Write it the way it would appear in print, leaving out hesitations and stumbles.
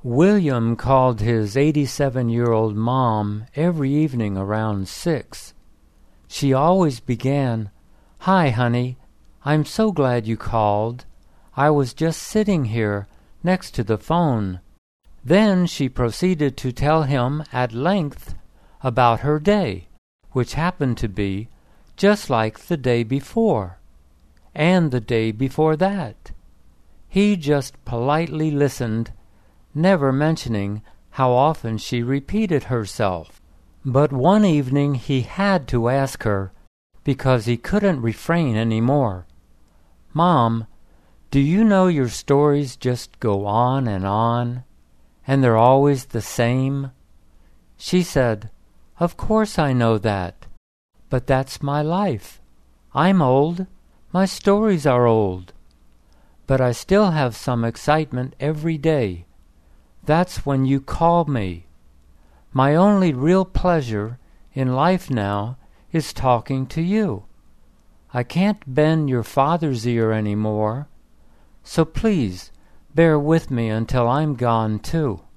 William called his 87-year-old mom every evening around 6. She always began, "Hi, honey. I'm so glad you called. I was just sitting here next to the phone." Then she proceeded to tell him at length about her day, which happened to be just like the day before, and the day before that. He just politely listened, never mentioning how often she repeated herself. But one evening he had to ask her, because he couldn't refrain any more, "Mom, do you know your stories just go on, and they're always the same?" She said, "Of course I know that, but that's my life. I'm old. My stories are old. But I still have some excitement every day. That's when you call me. My only real pleasure in life now is talking to you. I can't bend your father's ear any more, so please bear with me until I'm gone too."